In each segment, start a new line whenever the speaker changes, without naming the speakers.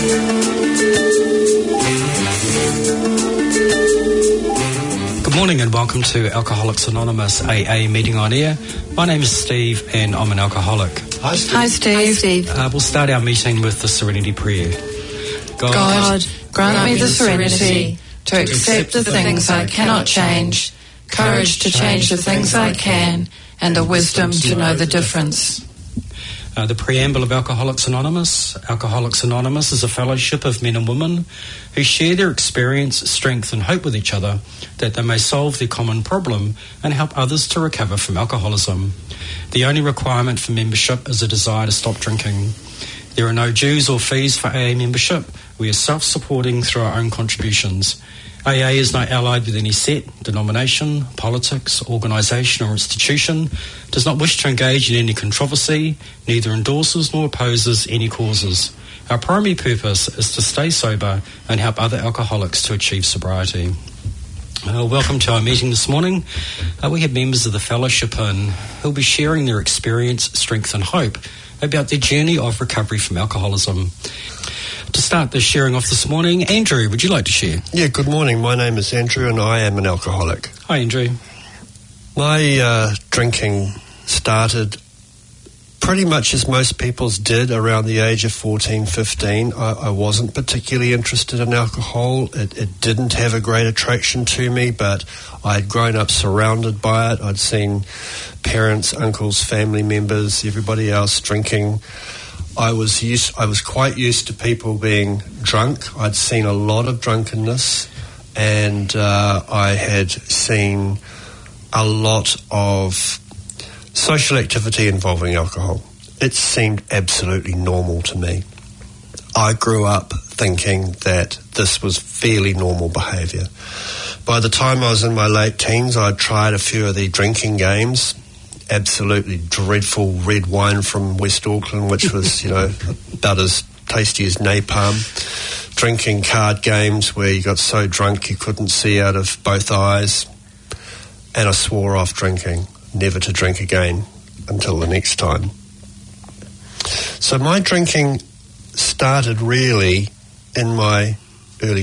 Good morning and welcome to Alcoholics Anonymous AA Meeting on Air. My name is Steve and I'm an alcoholic.
Hi, Steve.
Hi, Steve.
We'll start our meeting with the Serenity Prayer.
God, grant me the serenity to accept the things I cannot change, courage to change the things I can, and the wisdom to know the difference.
The preamble of Alcoholics Anonymous. Alcoholics Anonymous is a fellowship of men and women who share their experience, strength and hope with each other that they may solve their common problem and help others to recover from alcoholism. The only requirement for membership is a desire to stop drinking. There are no dues or fees for AA membership. We are self-supporting through our own contributions. AA is not allied with any set, denomination, politics, organisation or institution, does not wish to engage in any controversy, neither endorses nor opposes any causes. Our primary purpose is to stay sober and help other alcoholics to achieve sobriety. Welcome to our meeting this morning. We have members of the fellowship in who will be sharing their experience, strength and hope about their journey of recovery from alcoholism. To start the sharing off this morning, Andrew, would you like to share?
Yeah, good morning. My name is Andrew and I am an alcoholic.
Hi, Andrew.
My drinking started pretty much as most people's did around the age of 14, 15. I wasn't particularly interested in alcohol. It didn't have a great attraction to me, but I'd grown up surrounded by it. I'd seen parents, uncles, family members, everybody else drinking. I was quite used to people being drunk. I'd seen a lot of drunkenness, and I had seen a lot of social activity involving alcohol. It seemed absolutely normal to me. I grew up thinking that this was fairly normal behaviour. By the time I was in my late teens, I'd tried a few of the drinking games. Absolutely dreadful red wine from West Auckland, which was, about as tasty as napalm. Drinking card games where you got so drunk you couldn't see out of both eyes. And I swore off drinking, never to drink again until the next time. So my drinking started really in my early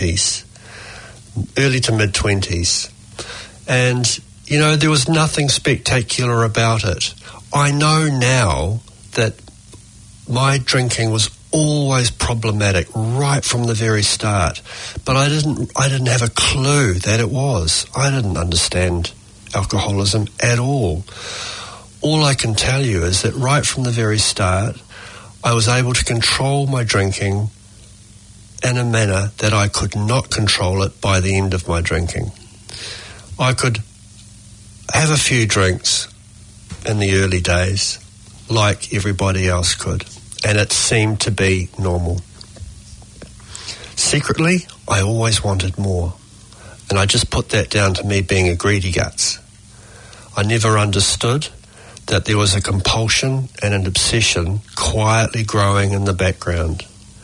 to mid-20s. And there was nothing spectacular about it. I know now that my drinking was always problematic right from the very start, but I didn't have a clue that it was. I didn't understand alcoholism at all. All I can tell you is that right from the very start, I was able to control my drinking in a manner that I could not control it by the end of my drinking. I could have a few drinks in the early days like everybody else could, and it seemed to be normal. Secretly, I always wanted more, and I just put that down to me being a greedy guts. I never understood that there was a compulsion and an obsession quietly growing in the background.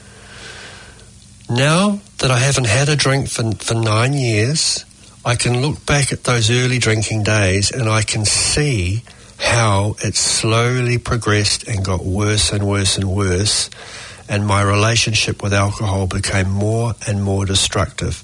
Now that I haven't had a drink for 9 years, I can look back at those early drinking days and I can see how it slowly progressed and got worse and worse and worse, and my relationship with alcohol became more and more destructive.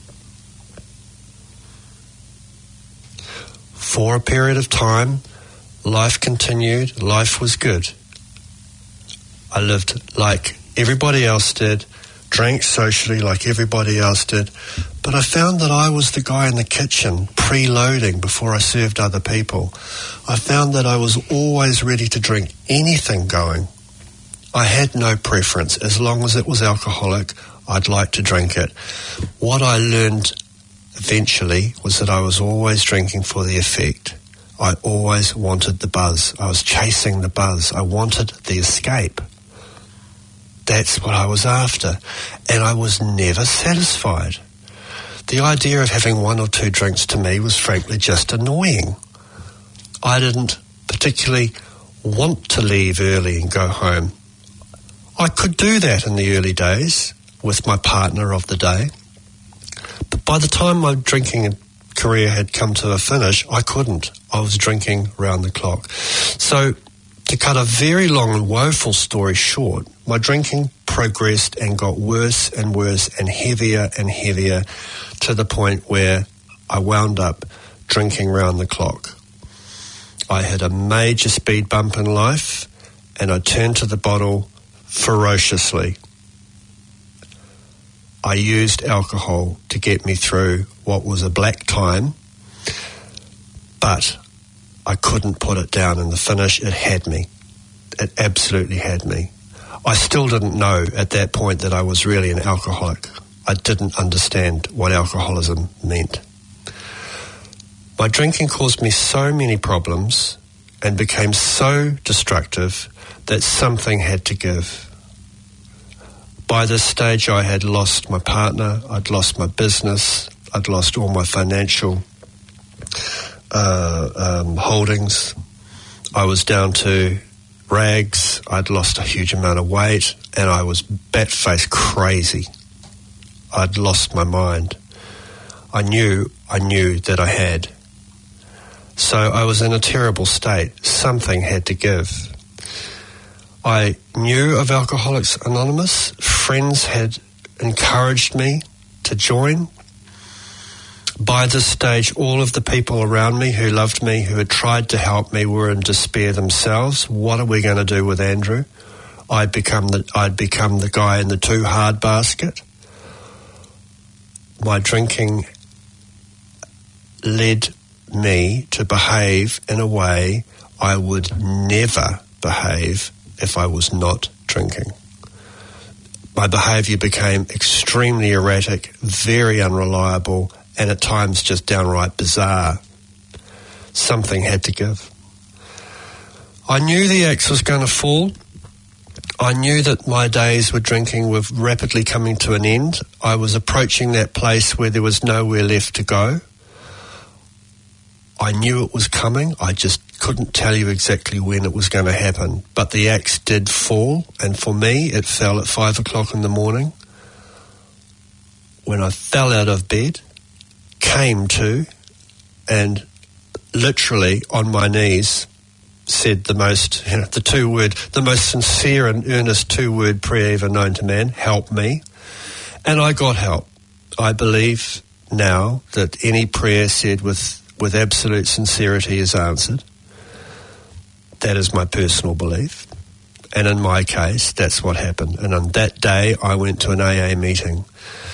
For a period of time, life continued, life was good. I lived like everybody else did, drank socially like everybody else did, but I found that I was the guy in the kitchen preloading before I served other people. I found that I was always ready to drink anything going. I had no preference. As long as it was alcoholic, I'd like to drink it. What I learned eventually was that I was always drinking for the effect. I always wanted the buzz. I was chasing the buzz. I wanted the escape. That's what I was after, and I was never satisfied. The idea of having 1 or 2 drinks to me was frankly just annoying. I didn't particularly want to leave early and go home. I could do that in the early days with my partner of the day, but by the time my drinking career had come to a finish, I couldn't. I was drinking round the clock. So To cut a very long and woeful story short, my drinking progressed and got worse and worse and heavier to the point where I wound up drinking round the clock. I had a major speed bump in life and I turned to the bottle ferociously. I used alcohol to get me through what was a black time, but I couldn't put it down in the finish. It had me. It absolutely had me. I still didn't know at that point that I was really an alcoholic. I didn't understand what alcoholism meant. My drinking caused me so many problems and became so destructive that something had to give. By this stage, I had lost my partner, I'd lost my business, I'd lost all my financial holdings. I was down to rags, I'd lost a huge amount of weight, and I was bat-faced crazy. I'd lost my mind. I knew that I had. So I was in a terrible state. Something had to give. I knew of Alcoholics Anonymous. Friends had encouraged me to join. By this stage, all of the people around me who loved me, who had tried to help me, were in despair themselves. What are we going to do with Andrew? I'd become the guy in the too hard basket. My drinking led me to behave in a way I would never behave if I was not drinking. My behaviour became extremely erratic, very unreliable, and at times just downright bizarre. Something had to give. I knew the axe was going to fall. I knew that my days with drinking were rapidly coming to an end. I was approaching that place where there was nowhere left to go. I knew it was coming. I just couldn't tell you exactly when it was going to happen. But the axe did fall, and for me, it fell at 5 o'clock in the morning. When I fell out of bed, came to, and literally on my knees said the most sincere and earnest 2-word prayer ever known to man: help me. And I got help. I believe now that any prayer said with absolute sincerity is answered. That is my personal belief. And in my case, that's what happened. And on that day, I went to an AA meeting.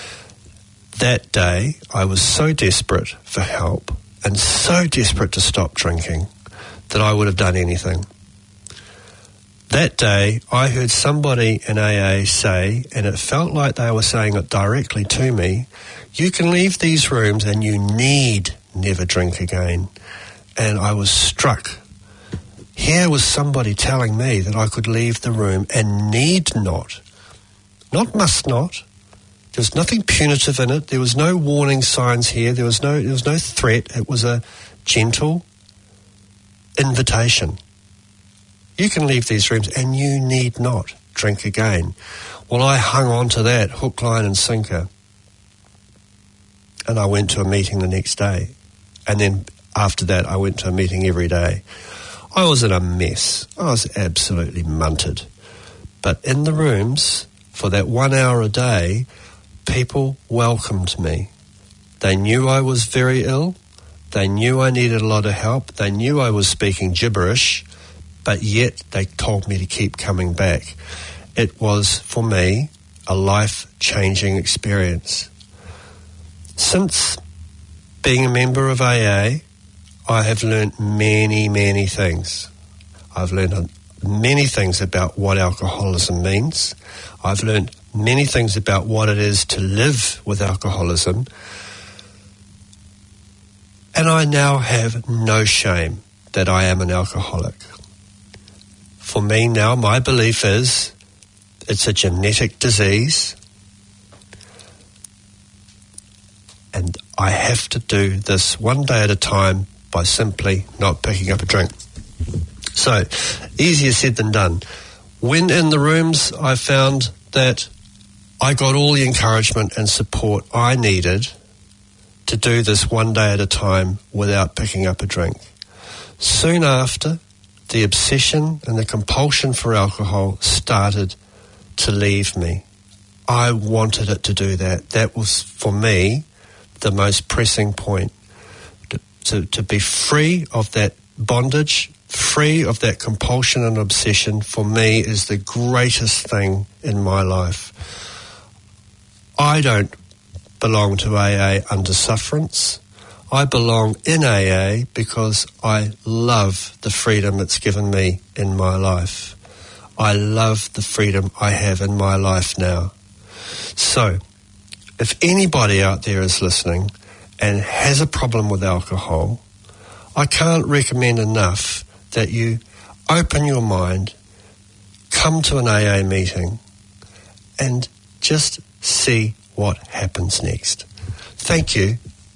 That day, I was so desperate for help and so desperate to stop drinking that I would have done anything. That day, I heard somebody in AA say, and it felt like they were saying it directly to me, you can leave these rooms and you need never drink again. And I was struck. Here was somebody telling me that I could leave the room and need not must not. There was nothing punitive in it. There was no warning signs here. There was no threat. It was a gentle invitation. You can leave these rooms and you need not drink again. Well, I hung on to that hook, line and sinker. And I went to a meeting the next day. And then after that, I went to a meeting every day. I was in a mess. I was absolutely munted. But in the rooms, for that 1 hour a day, people welcomed me. They knew I was very ill. They knew I needed a lot of help. They knew I was speaking gibberish, but yet they told me to keep coming back. It was, for me, a life-changing experience. Since being a member of AA, I have learned many, many things. I've learned many things about what alcoholism means. I've learned many things about what it is to live with alcoholism. And I now have no shame that I am an alcoholic. For me now, my belief is it's a genetic disease. And I have to do this one day at a time by simply not picking up a drink. So, easier said than done. When in the rooms, I found that I got all the encouragement and support I needed to do this one day at a time without picking up a drink. Soon after, the obsession and the compulsion for alcohol started to leave me. I wanted it to do that. That was, for me, the most pressing point. To be free of that bondage, free of that compulsion and obsession, for me, is the greatest thing in my life. I don't belong to AA under sufferance. I belong in AA because I love the freedom it's given me in my life. I love the freedom I have in my life now. So, if anybody out there is listening and has a problem with alcohol, I can't recommend enough that you open your mind, come to an AA meeting, and just see what happens next. Thank you.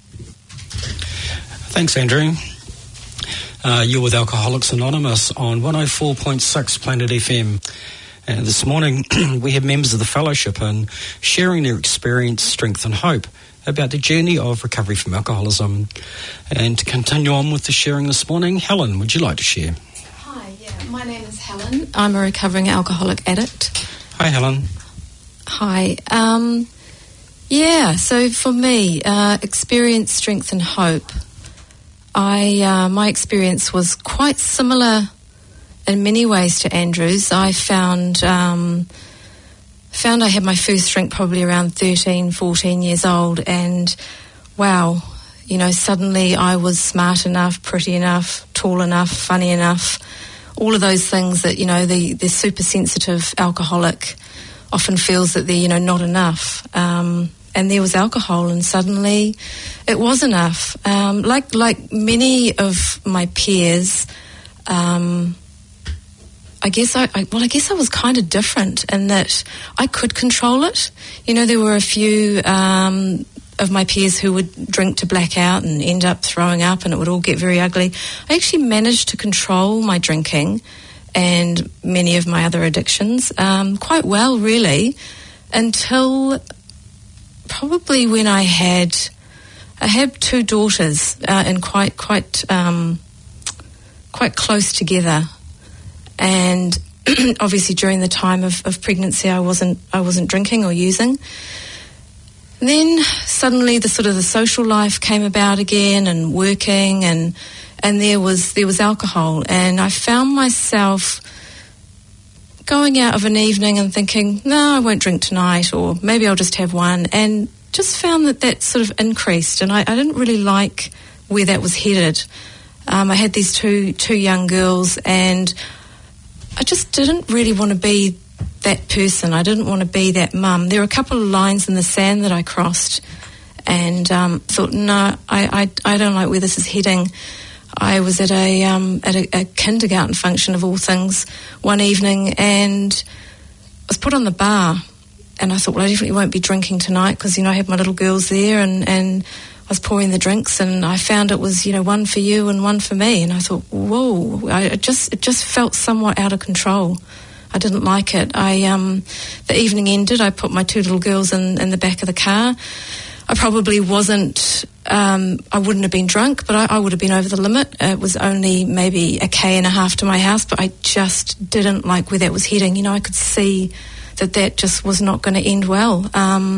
Thanks, Andrew. You're with Alcoholics Anonymous on 104.6 Planet FM. This morning, we have members of the fellowship and sharing their experience, strength and hope about the journey of recovery from alcoholism. And to continue on with the sharing this morning, Helen, would you like to share?
Hi, my name is Helen. I'm a recovering alcoholic addict.
Hi, Helen.
Hi. So for me, experience, strength and hope. My experience was quite similar in many ways to Andrew's. I found I had my first drink probably around 13, 14 years old, and wow, suddenly I was smart enough, pretty enough, tall enough, funny enough, all of those things that, the super sensitive alcoholic often feels that they're, not enough. And there was alcohol, and suddenly it was enough. Like many of my peers, I guess I was kind of different in that I could control it. There were a few of my peers who would drink to black out and end up throwing up, and it would all get very ugly. I actually managed to control my drinking and many of my other addictions quite well, really, until probably when I had two daughters and quite close together. And obviously during the time of pregnancy I wasn't drinking or using. And then suddenly the social life came about again, and working, and there was alcohol, and I found myself going out of an evening and thinking, no, I won't drink tonight, or maybe I'll just have one, and just found that sort of increased, and I didn't really like where that was headed. I had these two young girls, and I just didn't really want to be that person. I didn't want to be that mum. There were a couple of lines in the sand that I crossed, and thought, no, I don't like where this is heading. I was at a kindergarten function of all things one evening, and I was put on the bar, and I thought, well, I definitely won't be drinking tonight because, I had my little girls there, and I was pouring the drinks, and I found it was, one for you and one for me, and I thought, whoa, it just felt somewhat out of control. I didn't like it. The evening ended, I put my two little girls in the back of the car. I probably wasn't, I wouldn't have been drunk, but I would have been over the limit. It was only maybe 1.5 km to my house, but I just didn't like where that was heading. I could see that just was not going to end well.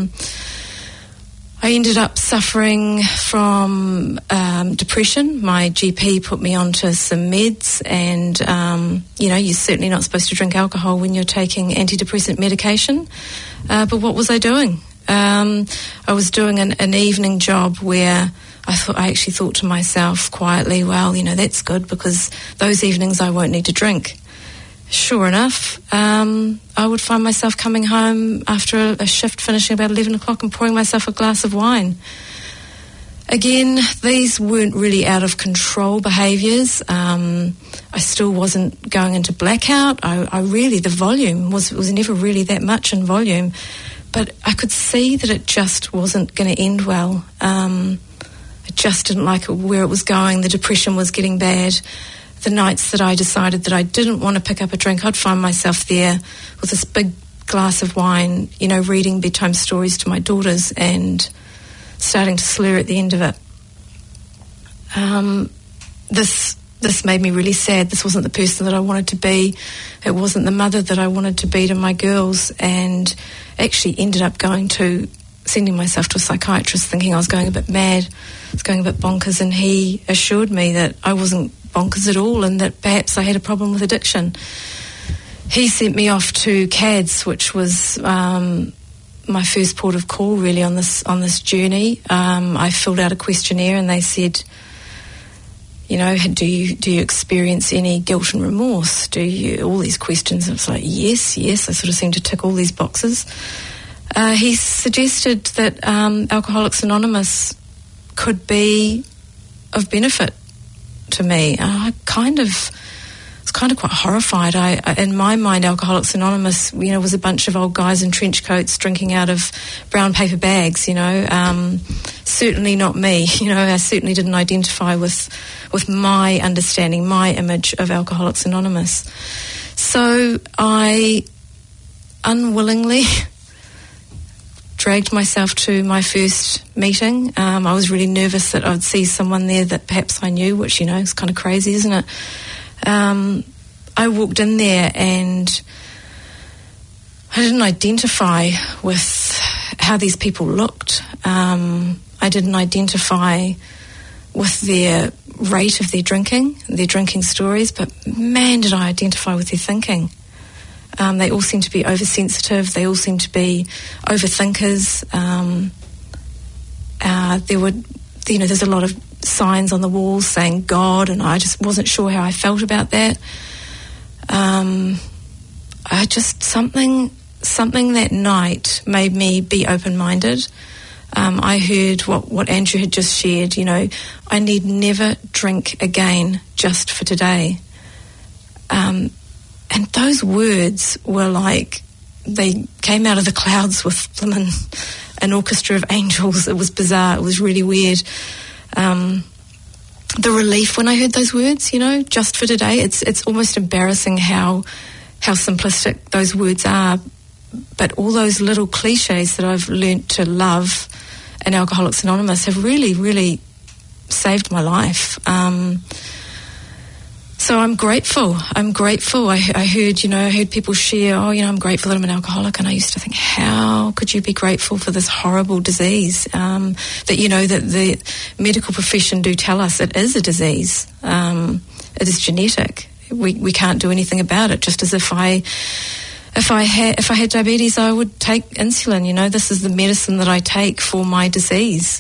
I ended up suffering from depression. My GP put me onto some meds, and, you're certainly not supposed to drink alcohol when you're taking antidepressant medication. But what was I doing? I was doing an evening job where I actually thought to myself quietly, well, that's good because those evenings I won't need to drink. Sure enough, I would find myself coming home after a shift finishing about 11 o'clock and pouring myself a glass of wine. Again, these weren't really out of control behaviours. I still wasn't going into blackout. I really, the volume was never really that much in volume. But I could see that it just wasn't going to end well. I just didn't like where it was going. The depression was getting bad. The nights that I decided that I didn't want to pick up a drink, I'd find myself there with this big glass of wine, reading bedtime stories to my daughters and starting to slur at the end of it. This this made me really sad. This wasn't the person that I wanted to be. It wasn't the mother that I wanted to be to my girls, and actually ended up sending myself to a psychiatrist thinking I was going a bit mad, I was going a bit bonkers, and he assured me that I wasn't bonkers at all and that perhaps I had a problem with addiction. He sent me off to CADS, which was my first port of call really on this journey. I filled out a questionnaire and they said, you know, do you experience any guilt and remorse? All these questions. And it's like, yes. I sort of seem to tick all these boxes. He suggested that Alcoholics Anonymous could be of benefit to me. I was kind of quite horrified. In my mind, Alcoholics Anonymous, you know, was a bunch of old guys in trench coats drinking out of brown paper bags, you know. Certainly not me, you know. I certainly didn't identify with my understanding, my image of Alcoholics Anonymous. So I unwillingly dragged myself to my first meeting. I was really nervous that I'd see someone there that perhaps I knew, which, you know, is kind of crazy, isn't it? I walked in there and I didn't identify with how these people looked. I didn't identify with their rate of their drinking stories, but man, did I identify with their thinking. They all seem to be oversensitive. They all seem to be overthinkers. There's a lot of signs on the walls saying God, and I just wasn't sure how I felt about that. Something that night made me be open-minded. I heard what Andrew had just shared, you know, I need never drink again just for today. And those words were like, they came out of the clouds with an orchestra of angels. It was bizarre. It was really weird. The relief when I heard those words, you know, just for today, it's almost embarrassing how simplistic those words are. But all those little cliches that I've learnt to love in Alcoholics Anonymous have really, really saved my life. So I'm grateful. I heard people share, I'm grateful that I'm an alcoholic. And I used to think, how could you be grateful for this horrible disease? That the medical profession do tell us it is a disease. It is genetic. We can't do anything about it. Just as if I had diabetes, I would take insulin. You know, this is the medicine that I take for my disease.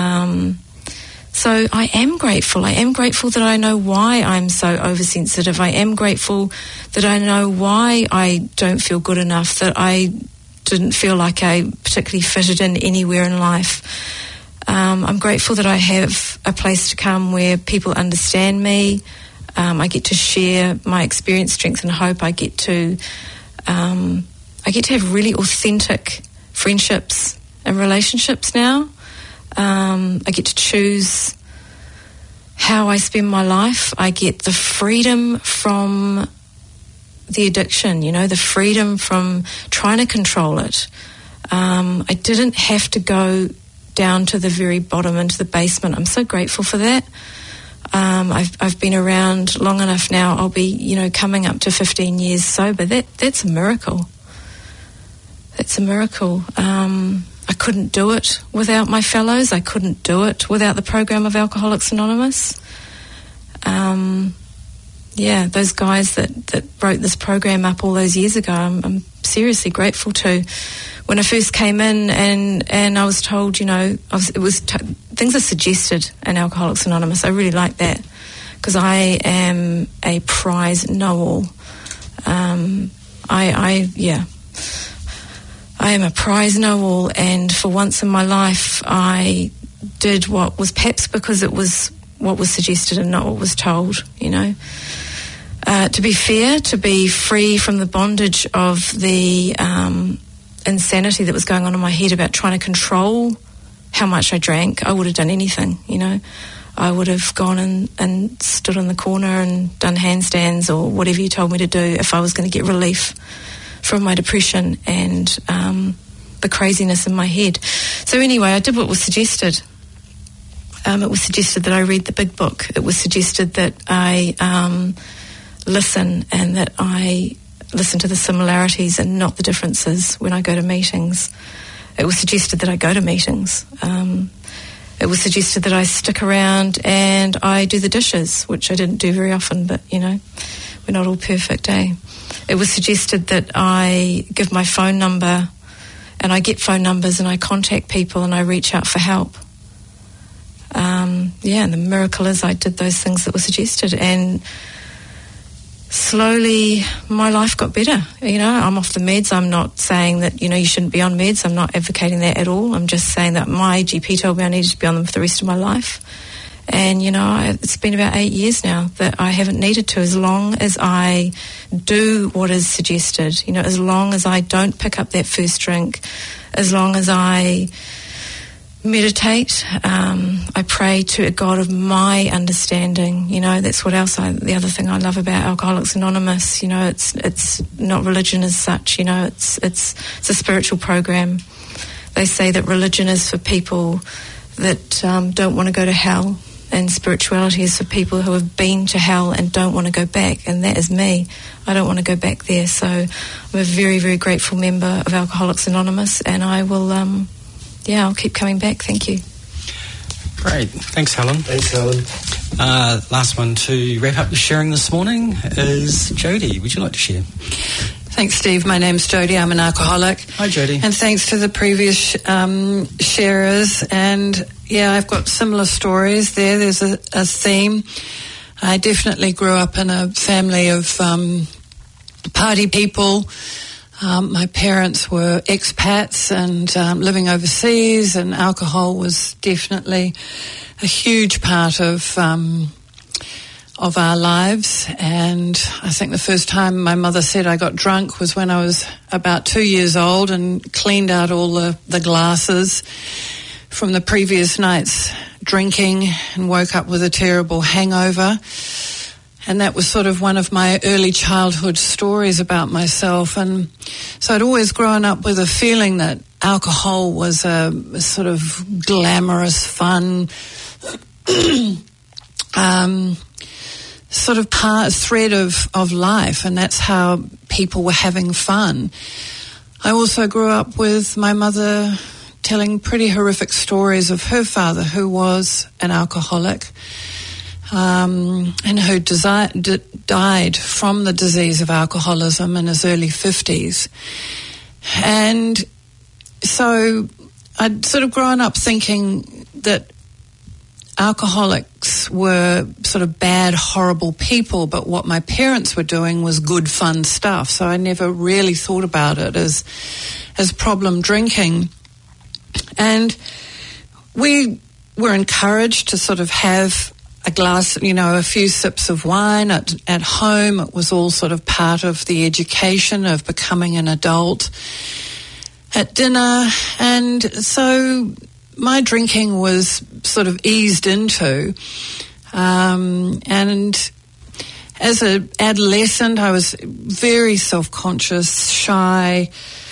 So I am grateful. I am grateful that I know why I'm so oversensitive. I am grateful that I know why I don't feel good enough, that I didn't feel like I particularly fitted in anywhere in life. I'm grateful that I have a place to come where people understand me. I get to share my experience, strength and hope. I get to have really authentic friendships and relationships now. I get to choose how I spend my life. I get the freedom from the addiction, you know, the freedom from trying to control it. I didn't have to go down to the very bottom, into the basement. I'm so grateful for that. I've been around long enough now. I'll be, coming up to 15 years sober. That's a miracle. That's a miracle. I couldn't do it without my fellows. I couldn't do it without the program of Alcoholics Anonymous. Those guys that wrote this program up all those years ago, I'm seriously grateful to. When I first came in and I was told, things are suggested in Alcoholics Anonymous. I really like that because I am a prize know-all. I am a prize know-all, and for once in my life I did what was perhaps because it was what was suggested and not what was told, To be fair, to be free from the bondage of the insanity that was going on in my head about trying to control how much I drank, I would have done anything, I would have gone and stood in the corner and done handstands or whatever you told me to do if I was going to get relief from my depression and the craziness in my head. So anyway, I did what was suggested. It was suggested that I read the big book. It was suggested that I listen, and that I listen to the similarities and not the differences when I go to meetings. It was suggested that I go to meetings. It was suggested that I stick around and I do the dishes, which I didn't do very often, but, you know, we're not all perfect, eh? It was suggested that I give my phone number, and I get phone numbers and I contact people and I reach out for help. And the miracle is I did those things that were suggested, and slowly my life got better. You know, I'm off the meds. I'm not saying that, you know, you shouldn't be on meds. I'm not advocating that at all. I'm just saying that my GP told me I needed to be on them for the rest of my life. And, you know, it's been about 8 years now that I haven't needed to, as long as I do what is suggested. You know, as long as I don't pick up that first drink, as long as I meditate, I pray to a God of my understanding. You know, that's what else the other thing I love about Alcoholics Anonymous. You know, it's not religion as such. You know, it's a spiritual program. They say that religion is for people that don't want to go to hell, and spirituality is for people who have been to hell and don't want to go back, and that is me. I don't want to go back there. So I'm a very, very grateful member of Alcoholics Anonymous, and I will I'll keep coming back. Thank you.
Great. Thanks, Helen.
Thanks, Helen.
Last one to wrap up the sharing this morning is Jody. Would you like to share?
Thanks, Steve. My name's Jody. I'm an alcoholic.
Hi, Jody.
And thanks to the previous sharers. And, yeah, I've got similar stories there. There's a theme. I definitely grew up in a family of party people. My parents were expats and living overseas, and alcohol was definitely a huge part of our lives. And I think the first time my mother said I got drunk was when I was about 2 years old, and cleaned out all the glasses from the previous night's drinking and woke up with a terrible hangover. And that was sort of one of my early childhood stories about myself. And so I'd always grown up with a feeling that alcohol was a sort of glamorous, fun, sort of thread of life. And that's how people were having fun. I also grew up with my mother telling pretty horrific stories of her father, who was an alcoholic. And who died from the disease of alcoholism in his early 50s. And so I'd sort of grown up thinking that alcoholics were sort of bad, horrible people, but what my parents were doing was good, fun stuff. So I never really thought about it as problem drinking. And we were encouraged to sort of have a glass, you know, a few sips of wine at home. It was all sort of part of the education of becoming an adult. At dinner, and so my drinking was sort of eased into. And as an adolescent, I was very self-conscious, shy,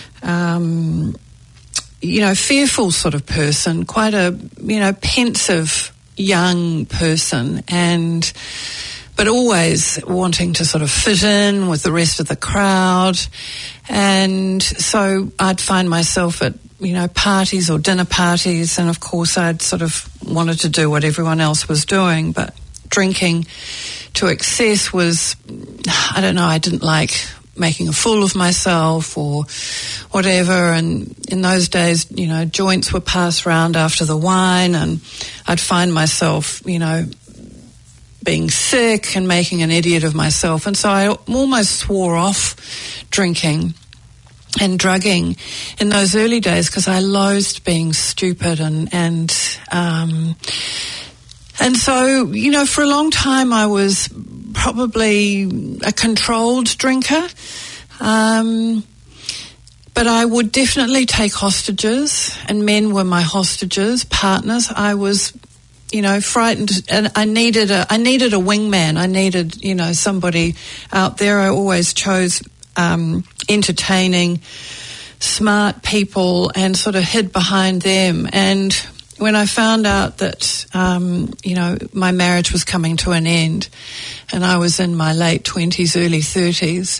fearful sort of person, quite a, pensive young person, but always wanting to sort of fit in with the rest of the crowd. And so I'd find myself at, parties or dinner parties, and of course I'd sort of wanted to do what everyone else was doing, but drinking to excess was, I don't know, I didn't like making a fool of myself or whatever. And in those days, joints were passed around after the wine, and I'd find myself, being sick and making an idiot of myself. And so I almost swore off drinking and drugging in those early days because I loathed being stupid and so, for a long time I was probably a controlled drinker. But I would definitely take hostages, and men were my hostages, partners. I was, frightened, and I needed a wingman. I needed, somebody out there. I always chose entertaining, smart people and sort of hid behind them. And when I found out that, my marriage was coming to an end and I was in my late 20s, early 30s,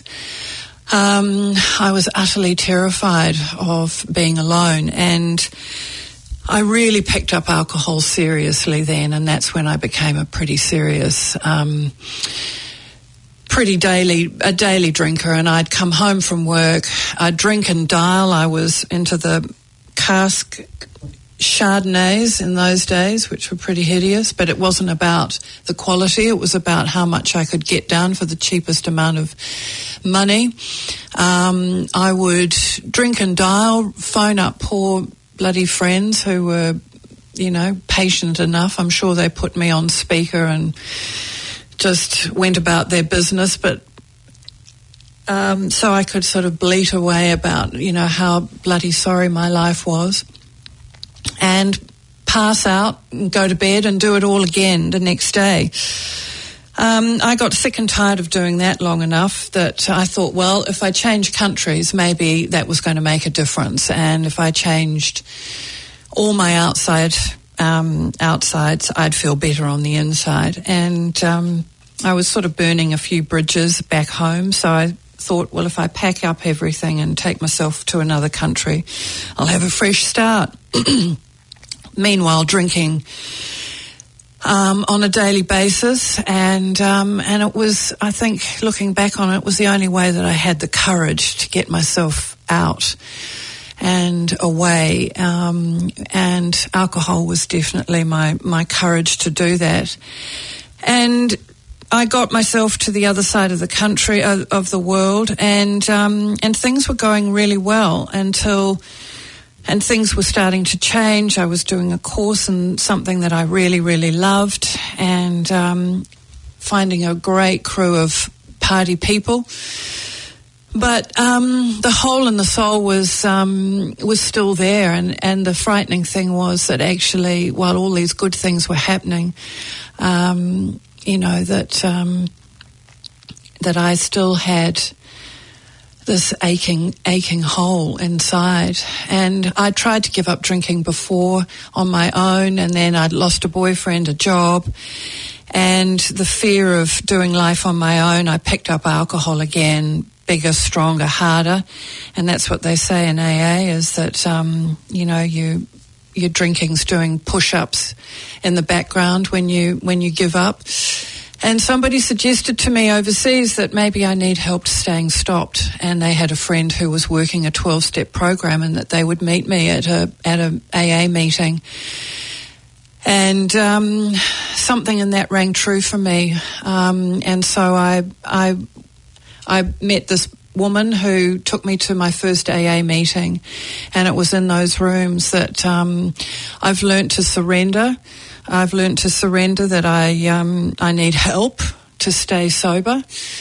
I was utterly terrified of being alone, and I really picked up alcohol seriously then, and that's when I became a pretty serious, daily drinker. And I'd come home from work, I'd drink and dial. I was into the cask Chardonnays in those days, which were pretty hideous, but it wasn't about the quality, it was about how much I could get down for the cheapest amount of money. I would drink and dial, phone up poor bloody friends who were, patient enough. I'm sure they put me on speaker and just went about their business, but so I could sort of bleat away about, how bloody sorry my life was, and pass out and go to bed and do it all again the next day. I got sick and tired of doing that long enough that I thought, well, if I change countries, maybe that was going to make a difference. And if I changed all my outsides, I'd feel better on the inside. And I was sort of burning a few bridges back home, so I thought, well, if I pack up everything and take myself to another country, I'll have a fresh start. Meanwhile, drinking on a daily basis, and it was, I think, looking back on it, it was the only way that I had the courage to get myself out and away, and alcohol was definitely my courage to do that. And I got myself to the other side of the country, of the world, and things were going really well and things were starting to change. I was doing a course in something that I really, really loved, and finding a great crew of party people. But the hole in the soul was still there, and the frightening thing was that actually, while all these good things were happening, that I still had this aching hole inside. And I tried to give up drinking before on my own, and then I'd lost a boyfriend, a job, and the fear of doing life on my own, I picked up alcohol again, bigger, stronger, harder. And that's what they say in AA, is that, your drinking's doing push-ups in the background when you give up. And somebody suggested to me overseas that maybe I need help staying stopped, and they had a friend who was working a 12-step program, and that they would meet me at a AA meeting. And something in that rang true for me, and so I met this woman who took me to my first AA meeting, and it was in those rooms that I've learnt to surrender. I've learnt to surrender that I need help to stay sober.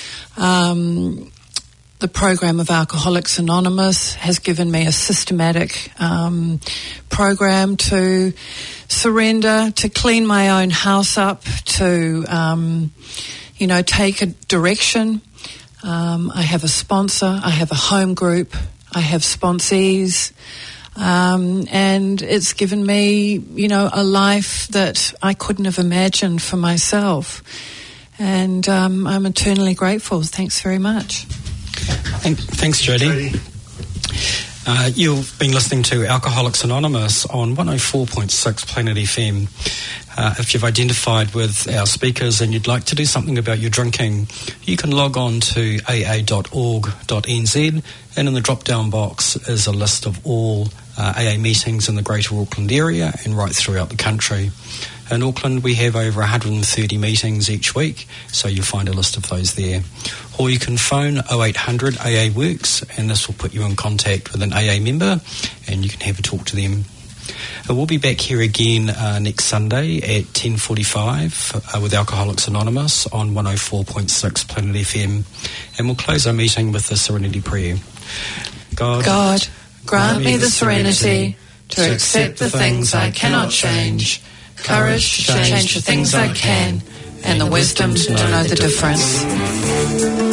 The program of Alcoholics Anonymous has given me a systematic program to surrender, to clean my own house up, to take a direction. I have a sponsor, I have a home group, I have sponsees, and it's given me, a life that I couldn't have imagined for myself. And I'm eternally grateful. Thanks very much.
Thanks, Jodie. You've been listening to Alcoholics Anonymous on 104.6 Planet FM. If you've identified with our speakers and you'd like to do something about your drinking, you can log on to aa.org.nz, and in the drop-down box is a list of all AA meetings in the Greater Auckland area and right throughout the country. In Auckland, we have over 130 meetings each week, so you'll find a list of those there. Or you can phone 0800 AA Works, and this will put you in contact with an AA member, and you can have a talk to them. We'll be back here again next Sunday at 10:45 with Alcoholics Anonymous on 104.6 Planet FM, and we'll close our meeting with the Serenity Prayer.
God, grant me the serenity to accept the things I cannot change, courage to change the things I can, and the wisdom to know the difference.